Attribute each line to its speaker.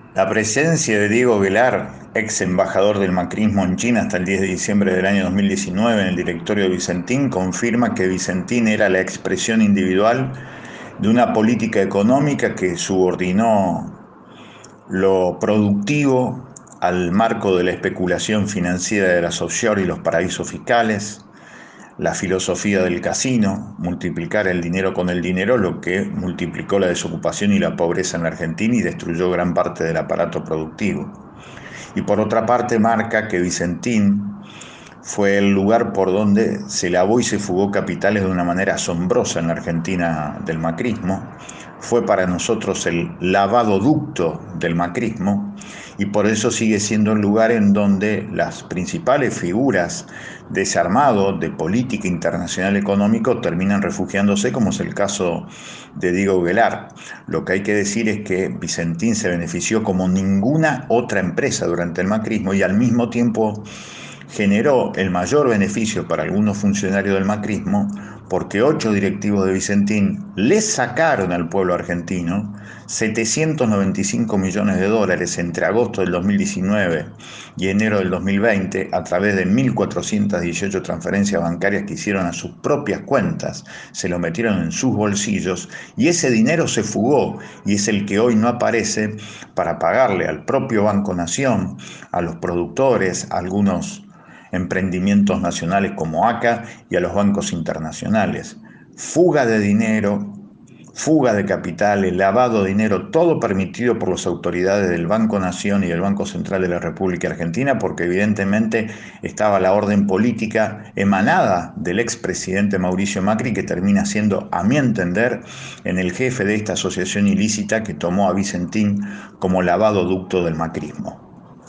Speaker 1: La presencia de Diego Velar, ex embajador del macrismo en China hasta el 10 de diciembre del año 2019 en el directorio de Vicentín, confirma que Vicentín era la expresión individual de una política económica que subordinó lo productivo al marco de la especulación financiera de las offshore y los paraísos fiscales, la filosofía del casino, multiplicar el dinero con el dinero, lo que multiplicó la desocupación y la pobreza en la Argentina y destruyó gran parte del aparato productivo. Y por otra parte marca que Vicentín fue el lugar por donde se lavó y se fugó capitales de una manera asombrosa en la Argentina del macrismo. Fue para nosotros el lavadoducto del macrismo y por eso sigue siendo el lugar en donde las principales figuras de ese armado de política internacional económico terminan refugiándose, como es el caso de Diego Velar. Lo que hay que decir es que Vicentín se benefició como ninguna otra empresa durante el macrismo y al mismo tiempo generó el mayor beneficio para algunos funcionarios del macrismo porque 8 directivos de Vicentín le sacaron al pueblo argentino 795 millones de dólares entre agosto del 2019 y enero del 2020 a través de 1.418 transferencias bancarias que hicieron a sus propias cuentas, se lo metieron en sus bolsillos y ese dinero se fugó y es el que hoy no aparece para pagarle al propio Banco Nación, a los productores, a algunos emprendimientos nacionales como ACA y a los bancos internacionales. Fuga de dinero, fuga de capitales, lavado de dinero, todo permitido por las autoridades del Banco Nación y del Banco Central de la República Argentina, porque evidentemente estaba la orden política emanada del expresidente Mauricio Macri, que termina siendo, a mi entender, en el jefe de esta asociación ilícita que tomó a Vicentín como lavado ducto del macrismo.